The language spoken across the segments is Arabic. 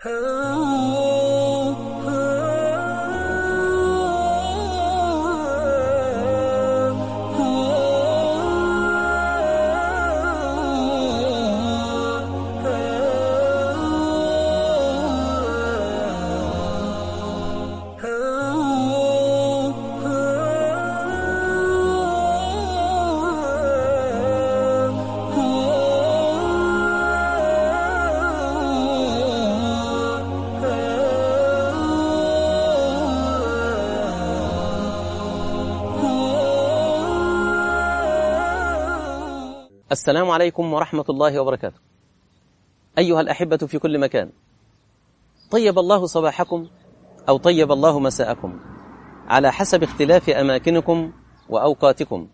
السلام عليكم ورحمة الله وبركاته. أيها الأحبة في كل مكان، طيب الله صباحكم أو طيب الله مساءكم على حسب اختلاف أماكنكم وأوقاتكم.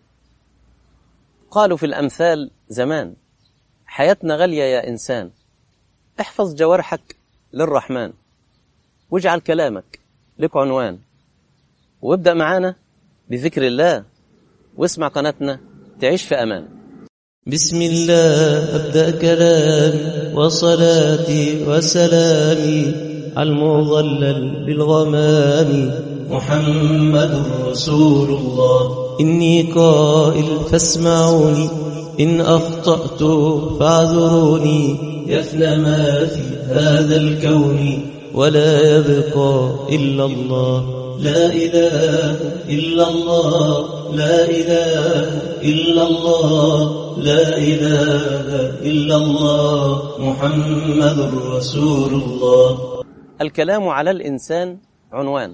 قالوا في الأمثال زمان: حياتنا غالية يا إنسان، احفظ جوارحك للرحمن، واجعل كلامك لك عنوان، وابدأ معانا بذكر الله، واسمع قناتنا تعيش في أمان. بسم الله أبدأ كلامي وصلاتي وسلامي على المظلل بالغمام محمد رسول الله. إني قائل فاسمعوني، إن أخطأت فاعذروني، يفنى ما في هذا الكون ولا يبقى إلا الله. لا إله إلا الله، لا إله إلا الله، لا إله إلا الله، محمد رسول الله. الكلام على الإنسان عنوان،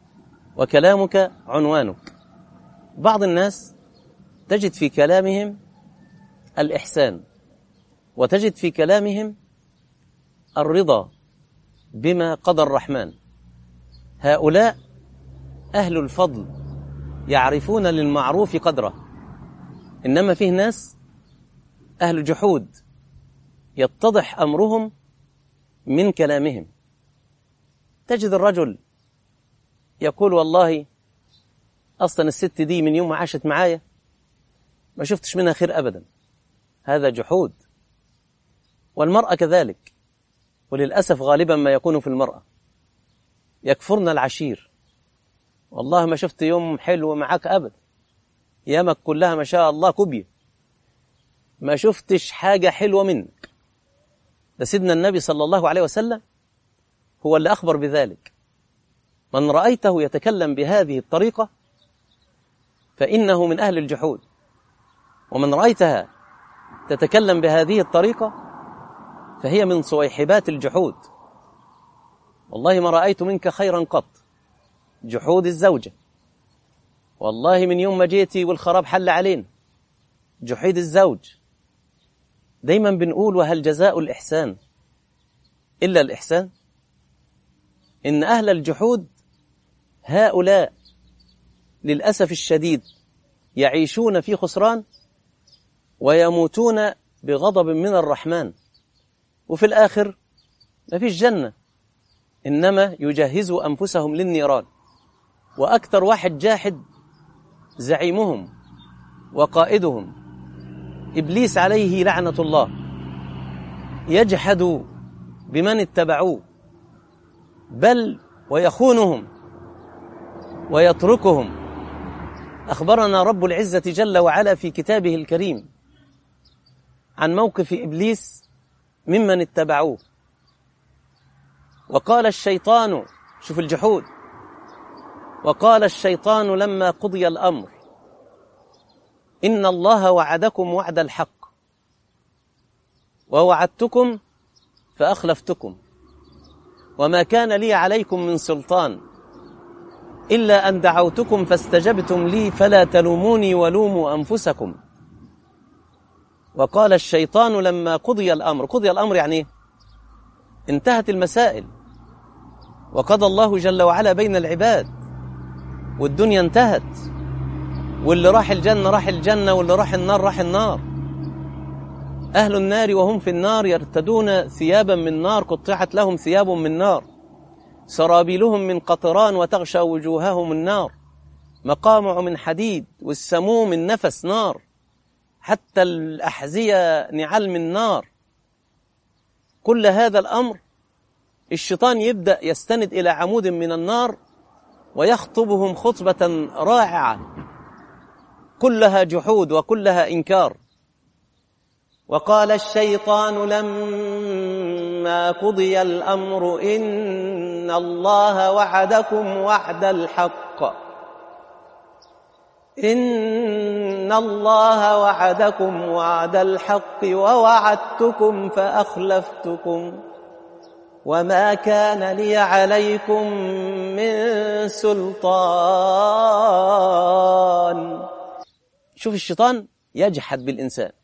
وكلامك عنوانك. بعض الناس تجد في كلامهم الإحسان، وتجد في كلامهم الرضا بما قضى الرحمن. هؤلاء أهل الفضل يعرفون للمعروف قدره، إنما فيه ناس أهل جحود يتضح أمرهم من كلامهم. تجد الرجل يقول: والله أصلا الست دي من يوم ما عاشت معايا ما شفتش منها خير أبدا. هذا جحود. والمرأة كذلك، وللأسف غالبا ما يكون في المرأة. يكفرن العشير: والله ما شفت يوم حلو معاك أبدا، يامك كلها ما شاء الله كوبية، ما شفتش حاجة حلوة منك. ده سيدنا النبي صلى الله عليه وسلم هو اللي أخبر بذلك: من رأيته يتكلم بهذه الطريقة فإنه من أهل الجحود، ومن رأيتها تتكلم بهذه الطريقة فهي من صويحبات الجحود. والله ما رأيت منك خيرا قط. جحود الزوجة: والله من يوم ما جيتي والخراب حل علينا. جحيد الزوج. دايما بنقول: وهل جزاء الإحسان إلا الإحسان؟ إن أهل الجحود هؤلاء للأسف الشديد يعيشون في خسران ويموتون بغضب من الرحمن، وفي الآخر ما فيش جنة، إنما يجهزوا أنفسهم للنيران. وأكثر واحد جاحد زعيمهم وقائدهم إبليس عليه لعنة الله، يجحد بمن اتبعوه، بل ويخونهم ويتركهم. أخبرنا رب العزة جل وعلا في كتابه الكريم عن موقف إبليس ممن اتبعوه. وقال الشيطان، شوف الجحود، وقال الشيطان لما قضي الأمر إن الله وعدكم وعد الحق ووعدتكم فأخلفتكم وما كان لي عليكم من سلطان إلا أن دعوتكم فاستجبتم لي فلا تلوموني ولوموا أنفسكم. وقال الشيطان لما قضي الأمر، قضي الأمر يعني انتهت المسائل، وقضى الله جل وعلا بين العباد، والدنيا انتهت، واللي راح الجنة راح الجنة، واللي راح النار راح النار. أهل النار وهم في النار يرتدون ثيابا من نار قطعت لهم ثياب من نار، سرابيلهم من قطران وتغشى وجوههم النار، مقامع من حديد، والسموم النفس نار، حتى الأحذية نعال من نار. كل هذا الأمر الشيطان يبدأ يستند إلى عمود من النار ويخطبهم خطبة رائعة كلها جحود وكلها إنكار. وقال الشيطان لما قضي الأمر إن الله وعدكم وعد الحق ووعدتكم فأخلفتكم وما كان لي عليكم من سلطان. شوف الشيطان يجحد بالإنسان.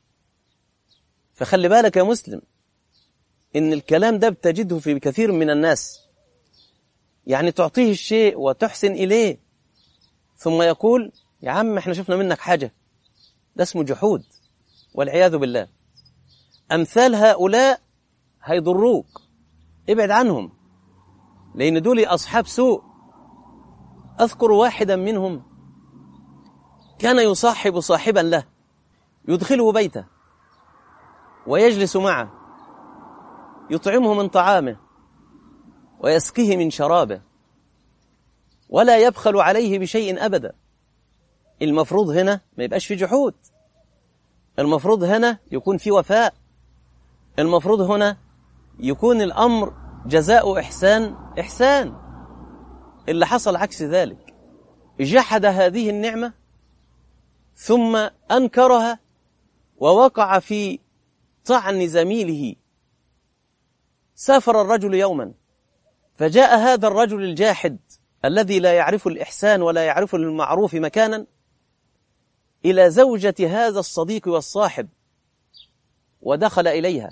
فخلي بالك يا مسلم إن الكلام ده بتجده في كثير من الناس، يعني تعطيه الشيء وتحسن إليه ثم يقول يا عم احنا شفنا منك حاجة، ده اسمه جحود والعياذ بالله. أمثال هؤلاء هيضروك، ابعد عنهم لأن دول أصحاب سوء. أذكر واحدا منهم كان يصاحب صاحبا له يدخله بيته ويجلس معه، يطعمه من طعامه ويسقيه من شرابه ولا يبخل عليه بشيء أبدا. المفروض هنا ما يبقاش في جحود، المفروض هنا يكون في وفاء، المفروض هنا يكون الأمر جزاء إحسان. اللي حصل عكس ذلك، جحد هذه النعمة ثم أنكرها ووقع في طعن زميله. سافر الرجل يوما فجاء هذا الرجل الجاحد الذي لا يعرف الإحسان ولا يعرف المعروف مكانا إلى زوجة هذا الصديق والصاحب، ودخل إليها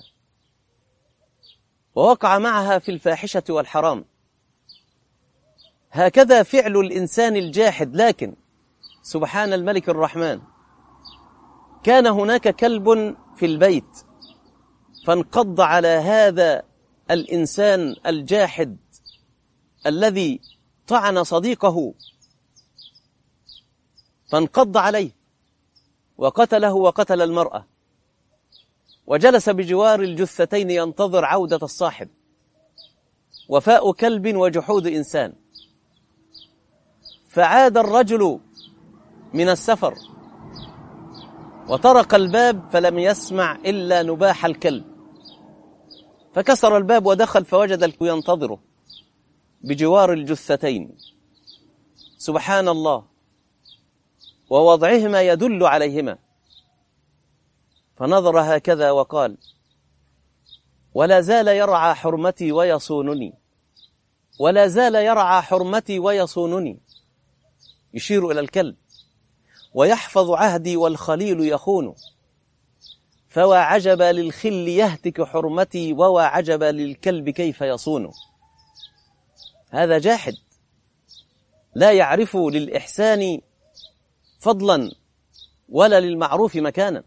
ووقع معها في الفاحشة والحرام. هكذا فعل الإنسان الجاحد. لكن سبحان الملك الرحمن، كان هناك كلب في البيت فانقض على هذا الإنسان الجاحد الذي طعن صديقه، فانقض عليه وقتله وقتل المرأة، وجلس بجوار الجثتين ينتظر عودة الصاحب. وفاء كلب وجحود إنسان. فعاد الرجل من السفر وطرق الباب فلم يسمع إلا نباح الكلب، فكسر الباب ودخل فوجد الكلب ينتظره بجوار الجثتين. سبحان الله، ووضعهما يدل عليهما. فنظر هكذا وقال ولا زال يرعى حرمتي ويصونني، ولا زال يرعى حرمتي ويصونني، يشير إلى الكلب، ويحفظ عهدي والخليل يخون، فوا عجبا للخل يهتك حرمتي ووا عجبا للكلب كيف يصون. هذا جاحد لا يعرف للإحسان فضلا ولا للمعروف مكانا.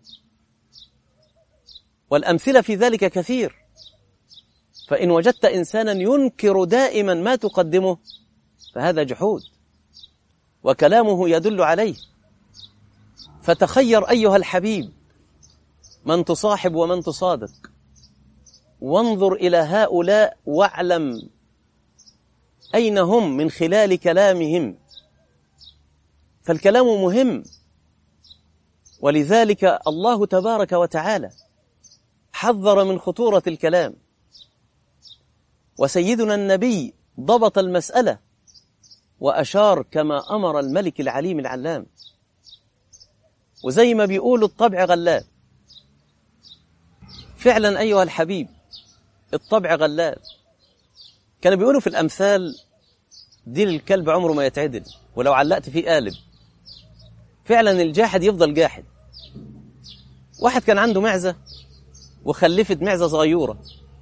والأمثلة في ذلك كثير. فإن وجدت إنسانا ينكر دائما ما تقدمه فهذا جحود وكلامه يدل عليه. فتخير أيها الحبيب من تصاحب ومن تصادق، وانظر إلى هؤلاء واعلم أين هم من خلال كلامهم. فالكلام مهم، ولذلك الله تبارك وتعالى حذر من خطورة الكلام. وسيدنا النبي ضبط المسألة وأشار كما أمر الملك العليم العلام. وزي ما بيقولوا الطبع غلاب، فعلا أيها الحبيب الطبع غلاب. كانوا بيقولوا في الأمثال ديل الكلب عمره ما يتعدل ولو علقت فيه قالب. فعلا الجاحد يفضل جاحد. واحد كان عنده معزة وخلفت معزة صغيرة،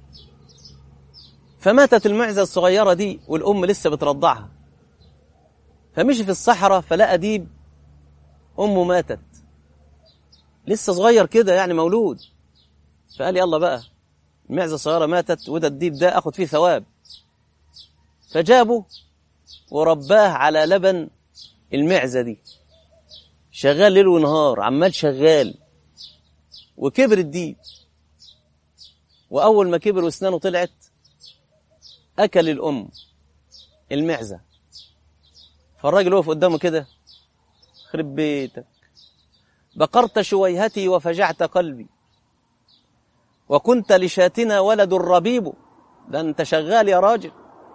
فماتت المعزة الصغيرة دي والأم لسه بترضعها، فمشي في الصحراء فلقى ديب أمه ماتت، لسه صغير كده يعني مولود، فقال يلا بقى المعزة الصغيرة ماتت وده الديب ده أخذ فيه ثواب. فجابه ورباه على لبن المعزة دي، شغال ليل ونهار عمال شغال. وكبر الديب، وأول ما كبر واسنانه طلعت أكل الأم المعزة، فالراجل وقف قدامه كده، خرب بيتك، بقرت شويهتي وفجعت قلبي، وكنت لشاتنا ولد الربيب. ده أنت شغال يا راجل.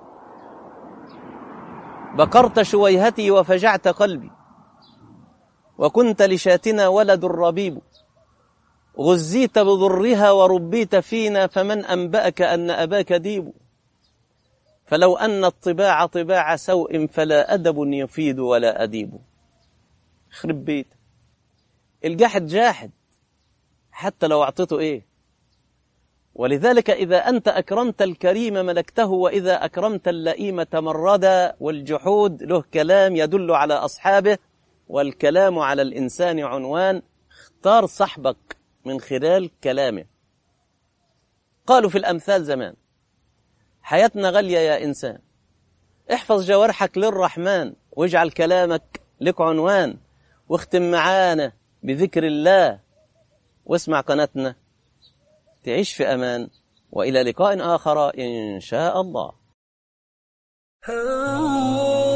بقرت شويهتي وفجعت قلبي، وكنت لشاتنا ولد الربيب. غزيت بضرها وربيت فينا، فمن أنبأك أن أباك ديب. فلو أن الطباع طباع سوء، فلا أدب يفيد ولا أديب. خرب بيت. الجاحد جاحد حتى لو أعطيته إيه. ولذلك إذا أنت أكرمت الكريم ملكته، وإذا أكرمت اللئيم تمردا. والجحود له كلام يدل على أصحابه، والكلام على الإنسان عنوان. اختار صحبك من خلال كلامه. قالوا في الأمثال زمان: حياتنا غالية يا إنسان، احفظ جوارحك للرحمن، واجعل كلامك لك عنوان، واختم معانا بذكر الله، واسمع قناتنا تعيش في أمان. وإلى لقاء آخر إن شاء الله.